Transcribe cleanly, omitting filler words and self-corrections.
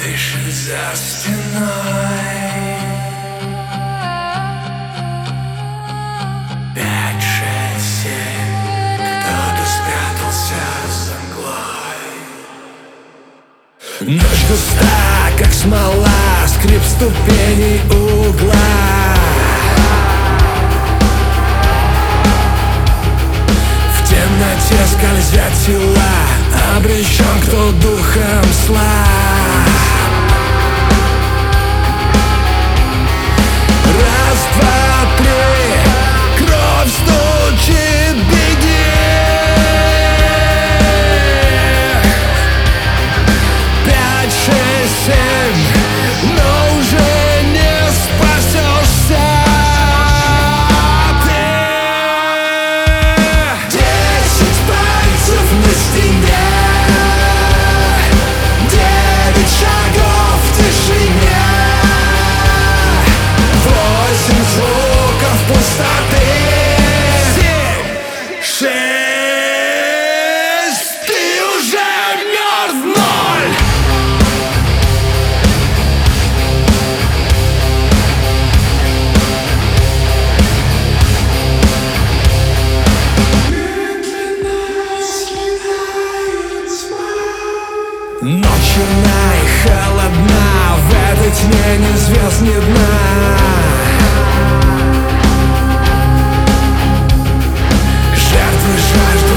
дышит за стеной. 5, 6, 7. Кто-то спрятался за мглой. Ночь густа, как смола, скрип ступеней угла. В темноте скользят тела, обречен, кто духом слаб. Раз, два, три, кровь стучит, беги. 5, 6, 7, но уже не спасешься ты. 10 пальцев на стене, 9 шагов в тишине, 8 звуков пустоты, 7, 6, ты уже мертв. 0. Ночь черна и холодна, в этой тьме ни звезд, ни дна. Жертвы жаждут